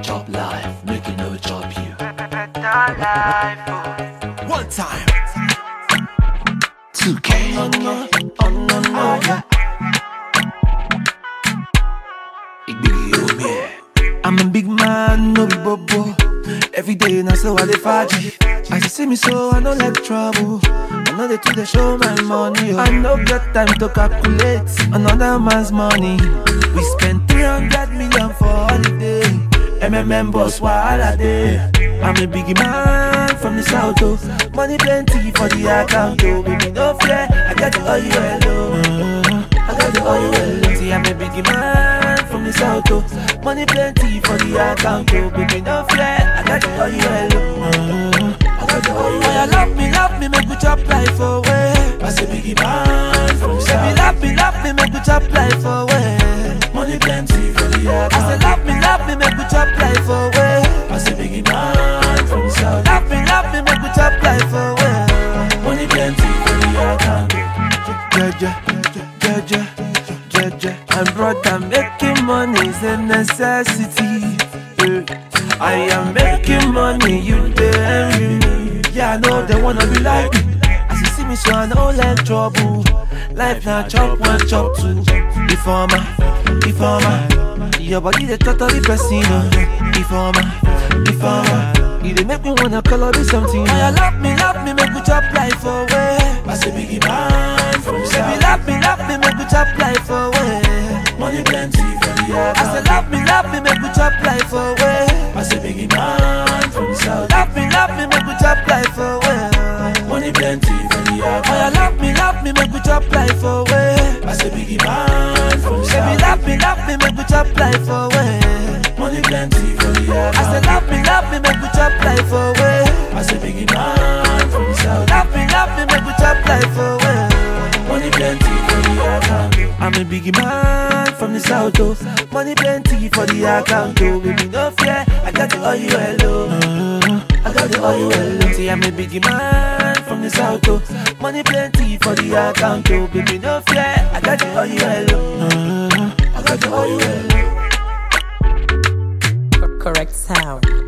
chop life, make it no chop you. Better life, oh. One time. 2K. Oh no, yeah. I'm a big man, no be bobo. Every day now so I dey faji. As you see me so I don't like trouble. I know they to show my money. I no get time to calculate another man's money. We spent 300 million for holiday. MMM boss wahala dey. I'm a big man from the south oh. Money plenty for the account oh. Baby no fear, I got the oil oh. I got the oil oh. See I'm a big man from the south oh. Money plenty for the account oh. Baby no fear, I got the oil oh. I got the oil oh. You love me, make we chop life away. I say biggie man from the south. Baby love me, make we chop life away. Money plenty for the account. I say love me, make we chop life away. I say biggie man from the south. Love me, make we chop life away. Money plenty for the account. Jeje, and brother, making money is a necessity. I am making money, you there envy me. Yeah, I know they wanna be like me. As you see me, so I know like trouble. Life now chop one, chop two. Informer, your body the totally pressing. Informer, you dey make me wanna color be something. Oh, you love me, make we chop life away. I say biggie man from the south. Baby, love me, make we chop life away. Money plenty for the account. I say love me, make we chop life away. I say biggie man from the south. Love me, make we chop life away. Money plenty for the account. Oh, you love me, make we chop life away. I say biggie man from the south. Baby, love me, make we chop life away. Money plenty for the account. I say love me, make we chop life away. I say biggie man from the south. Love me, make we chop life away. Money plenty for the account. I'm a biggie man from the south oh. Money plenty for the account oh. Baby no fear, I got the oil oh. I got the oil oh. See I'm a biggie man from the south oh. Money plenty for the account oh. Baby no fear, I got the oil oh. I got the oil oh. Correct sound.